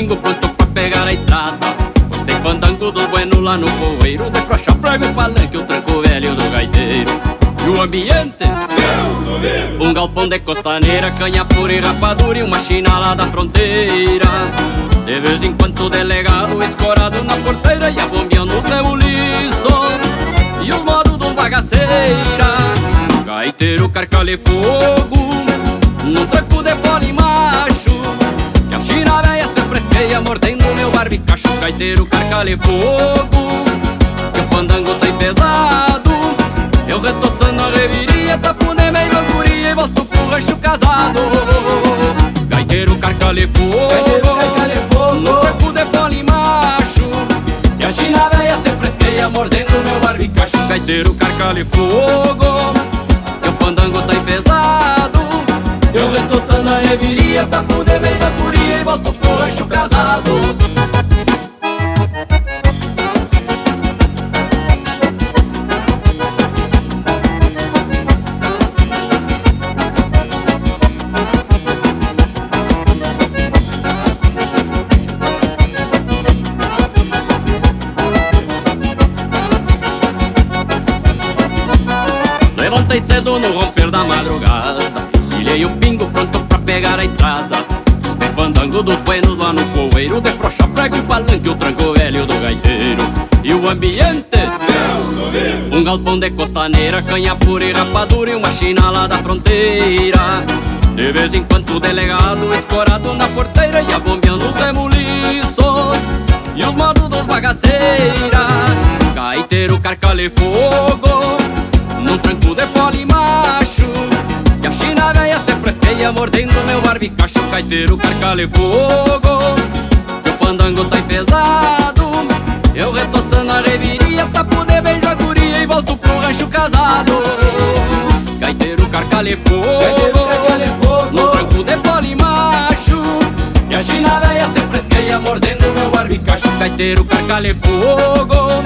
pingo pronto pra pegar a estrada. Pois tem fandango dos buenos lá no poeiro, de frouxa prego e palanque, o tranco velho do gaiteiro. E o ambiente, um galpão de costaneira, canha pura e rapadura e uma china lá da fronteira. De vez em quando o delegado escorado na porteira e a bombeando os rebuliços e os modos dos bagaceira. Gaiteiro carcale fogo num tranco de fole macho, que a china véia se fresqueia mordendo meu barbicacho. Gaiteiro carcale fogo, que o fandango tá pesado. Eu retoçando a reviria, tapo nem meio as guria e volto pro rancho casado. Gaiteiro carcale fogo, no tranco de fole macho, e a china véia se fresqueia mordendo meu barbicacho. Gaiteiro carcale fogo, que o fandango tá pesado. Eu retoçando a reviria, tapo de meio as guria e volto pro rancho casado. Levantei cedo no romper da madrugada, encilhei o pingo pronto pra pegar a estrada. Tem fandango dos buenos lá no poeiro, de frouxa prego e palanque, o tranco velho do gaiteiro. E o ambiente, um galpão de costaneira, canha pura e rapadura e uma china lá da fronteira. De vez em quando o delegado escorado na porteira e a bombeando os rebuliços e os modos dos bagaceira. Gaiteiro carcale fogo num tranco de fole macho, que a china véia se fresqueia mordendo meu barbicacho. Gaiteiro carcale fogo, que o fandango tá pesado. Eu retoçando a reviria, tapo de beijo as guria e volto pro rancho casado. Gaiteiro carcale fogo, num tranco de fole macho, que a china véia se fresqueia mordendo meu barbicacho. Gaiteiro carcale fogo,